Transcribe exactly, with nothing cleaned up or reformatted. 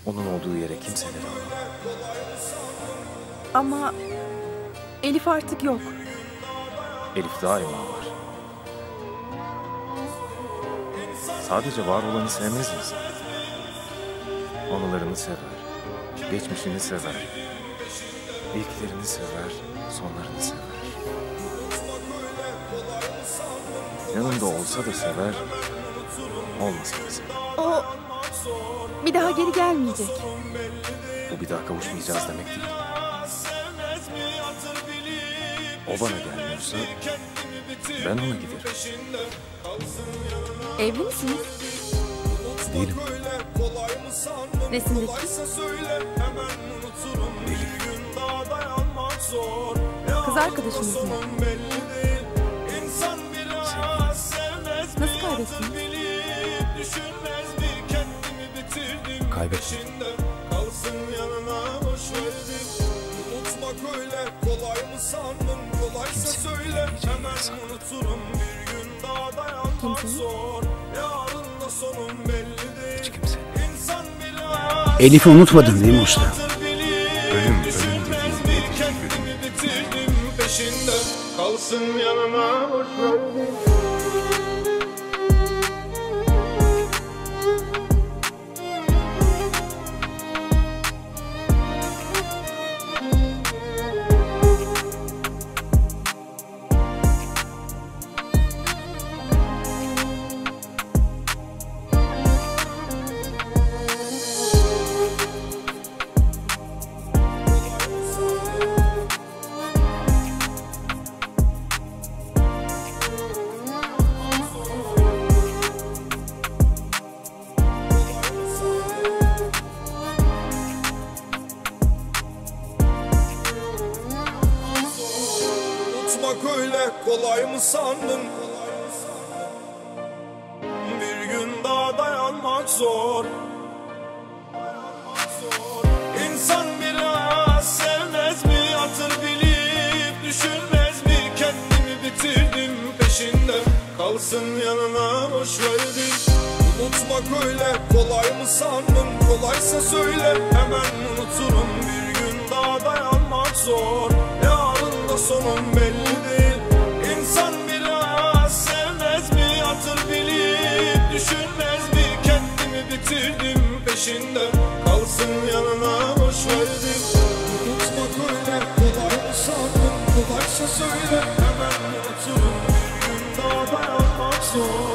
Onun olduğu yere kimseleri almam. Ama Elif artık yok. Elif daima var. Sadece var olanı sevmez insan. Anılarını sever, geçmişini sever, ilklerini sever, sonlarını sever. Yanında olsa da sever, olmasa da sever. O bir daha geri gelmeyecek. Bu bir daha kavuşmayacağız demek değil. O bana gelmiyorsa ben ona giderim. Evli misiniz? Değilim. Resimdeki? Elif. Kız arkadaşınız mı? Nasıl kaybettiniz? Kaybettim. Kimsenin bilemeyeceği yere sakladım. Kimsenin? Hiç kimse. Elif'i unutmadın değil mi usta? Ölüm, ölüm dediğin nedir? Ölüm. Kalsın yanına boş ver. Öyle kolay mı sandın? Bir gün daha dayanmak zor. İnsan biraz sevmez mi? Hatır bilip düşünmez mi? Kendimi bitirdim peşinde. Kalsın yanına boş verdim. Unutmak öyle kolay mı sandın? Kolaysa söyle hemen unuturum. Bir gün daha dayanmak zor. Yarın da sonum belli değil. İnsan biraz sevmez mi? Hatır bilip düşünmez mi? Kendimi bitirdim peşinde. Kalsın yanına boş verdim. Unutmak öyle kolay mı sandın? Kolaysa söyle hemen unuturum. Bir gün daha dayanmak zor.